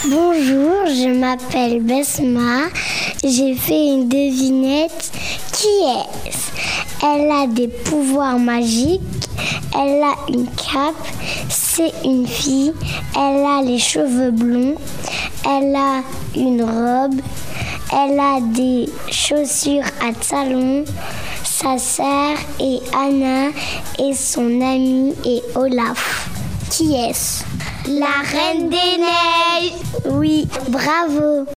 Bonjour, je m'appelle Besma. J'ai fait une devinette. Qui est-ce? Elle a des pouvoirs magiques. Elle a une cape. C'est une fille. Elle a les cheveux blonds. Elle a une robe. Elle a des chaussures à talons. Sa sœur est Anna et son ami est Olaf. Qui est-ce? La Reine des Neiges. Oui, bravo.